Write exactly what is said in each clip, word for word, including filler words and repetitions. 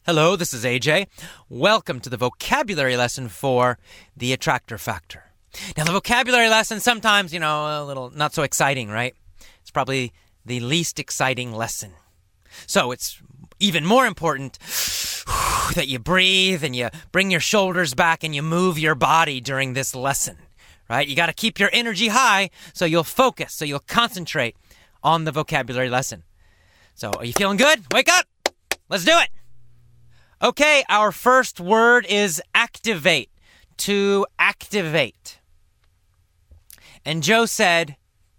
Hello, this is A J. Welcome to the vocabulary lesson for the attractor factor. Now, the vocabulary lesson, sometimes, you know, a little not so exciting, right? It's probably the least exciting lesson. So it's even more important that you breathe and you bring your shoulders back and you move your body during this lesson, right? You got to keep your energy high so you'll focus, so you'll concentrate on the vocabulary lesson. So are you feeling good? Wake up! Let's do it! Okay, our first word is activate. To activate. And Joe said,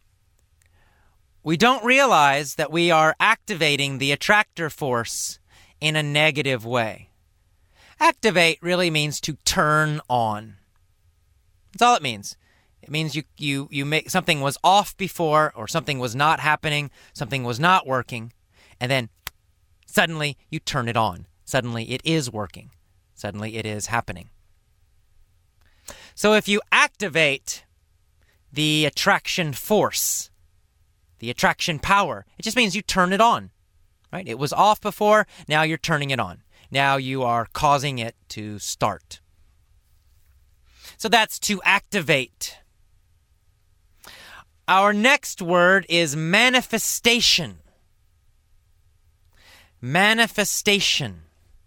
we don't realize that we are activating the attractor force in a negative way. Activate really means to turn on. That's all it means. It means you you you make something was off before, or something was not happening, something was not working, and then suddenly you turn it on. Suddenly it is working. Suddenly it is happening. So if you activate the attraction force, the attraction power, it just means you turn it on, right? It was off before, now you're turning it on. Now you are causing it to start. So that's to activate. Our next word is manifestation. Manifestation.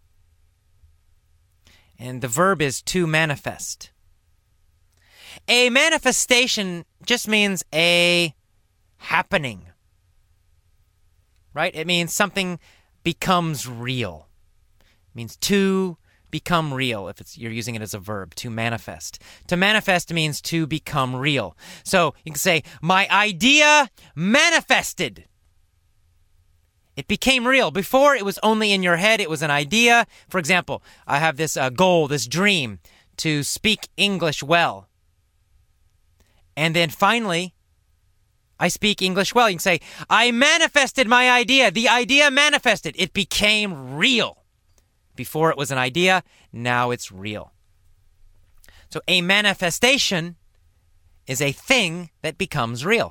And the verb is to manifest. A manifestation just means a happening, right? It means something becomes real. It means to become real, if it's you're using it as a verb, to manifest. To manifest means to become real. So you can say, my idea manifested. It became real. Before, it was only in your head. It was an idea. For example, I have this uh, goal, this dream, to speak English well. And then finally, I speak English well. You can say, I manifested my idea. The idea manifested. It became real. Before it was an idea, now it's real. So a manifestation is a thing that becomes real.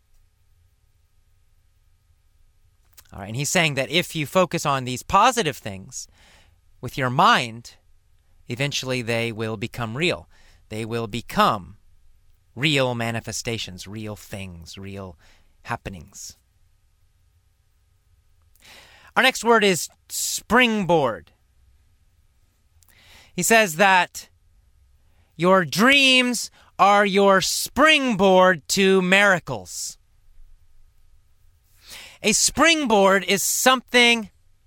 All right, and he's saying that if you focus on these positive things with your mind, eventually they will become real. They will become real manifestations, real things, real happenings. Our next word is springboard. He says that your dreams are your springboard to miracles. A springboard is something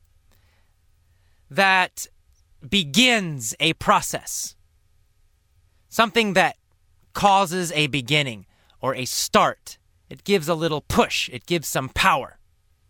that begins a process. Something that causes a beginning or a start. It gives a little push. It gives some power.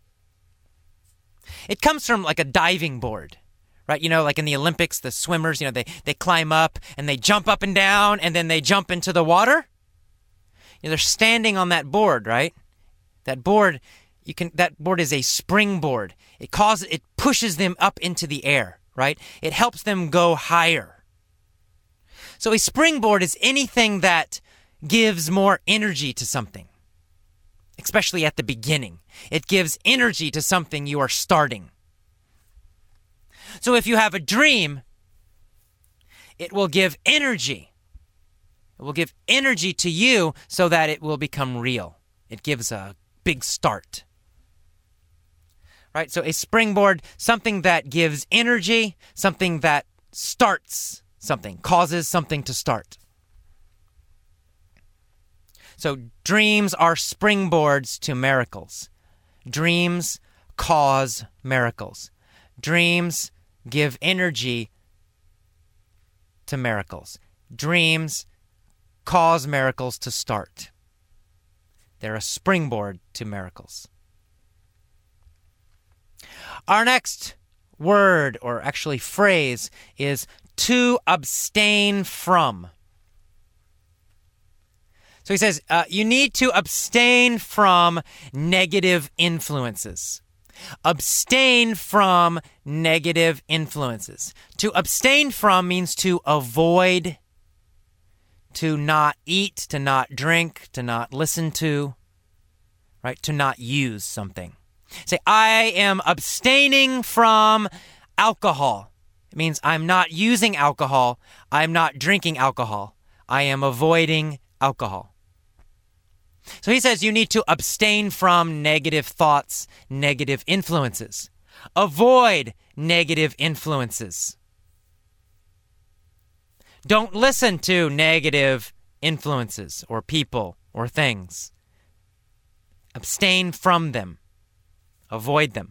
It comes from like a diving board, right? You know, like in the Olympics, the swimmers, you know, they, they climb up and they jump up and down and then they jump into the water. You know, they're standing on that board, right? That board... You can. That board is a springboard. It causes, it pushes them up into the air, right? It helps them go higher. So a springboard is anything that gives more energy to something, especially at the beginning. It gives energy to something you are starting. So if you have a dream, it will give energy. It will give energy to you so that it will become real. It gives a big start. Right? So a springboard, something that gives energy, something that starts something, causes something to start. So dreams are springboards to miracles. Dreams cause miracles. Dreams give energy to miracles. Dreams cause miracles to start. They're a springboard to miracles. Our next word, or actually phrase, is to abstain from. So he says, uh, you need to abstain from negative influences. Abstain from negative influences. To abstain from means to avoid, to not eat, to not drink, to not listen to, right? To not use something. Say, I am abstaining from alcohol. It means I'm not using alcohol. I'm not drinking alcohol. I am avoiding alcohol. So he says you need to abstain from negative thoughts, negative influences. Avoid negative influences. Don't listen to negative influences or people or things. Abstain from them. Avoid them.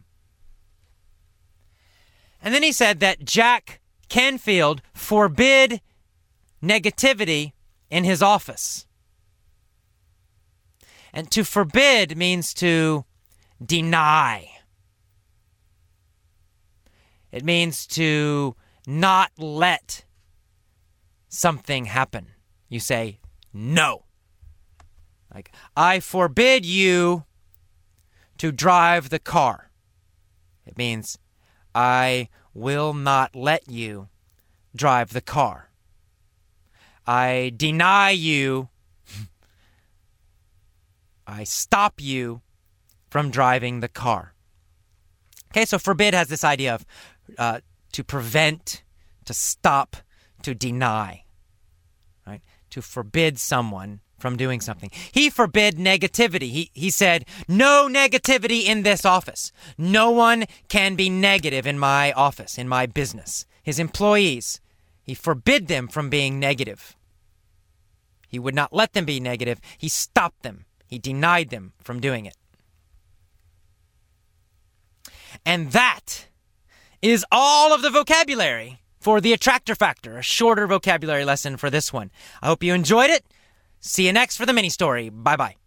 And then he said that Jack Canfield forbid negativity in his office. And to forbid means to deny. It means to not let something happen. You say, no. Like, I forbid you to drive the car. It means, I will not let you drive the car. I deny you. I stop you from driving the car. Okay, so forbid has this idea of uh, to prevent, to stop, to deny. Right? To forbid someone from doing something. He forbid negativity. He he said, no negativity in this office. No one can be negative in my office, in my business. His employees, he forbid them from being negative. He would not let them be negative. He stopped them. He denied them from doing it. And that is all of the vocabulary for the attractor factor, a shorter vocabulary lesson for this one. I hope you enjoyed it. See you next for the mini story. Bye-bye.